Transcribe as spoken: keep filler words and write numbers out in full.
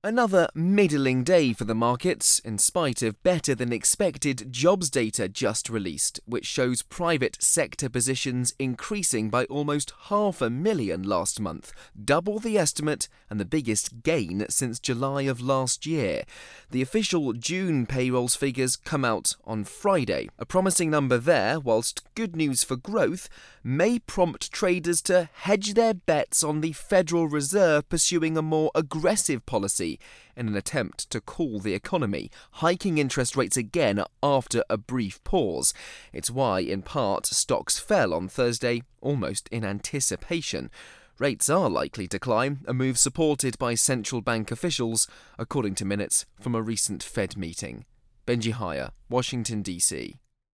Another middling day for the markets, in spite of better-than-expected jobs data just released, which shows private sector positions increasing by almost half a million last month, double the estimate and the biggest gain since July of last year. The official June payrolls figures come out on Friday. A promising number there, whilst good news for growth, may prompt traders to hedge their bets on the Federal Reserve pursuing a more aggressive policy in an attempt to cool the economy, hiking interest rates again after a brief pause. It's why, in part, stocks fell on Thursday, almost in anticipation. Rates are likely to climb, a move supported by central bank officials, according to minutes from a recent Fed meeting. Benji Hire, Washington, D C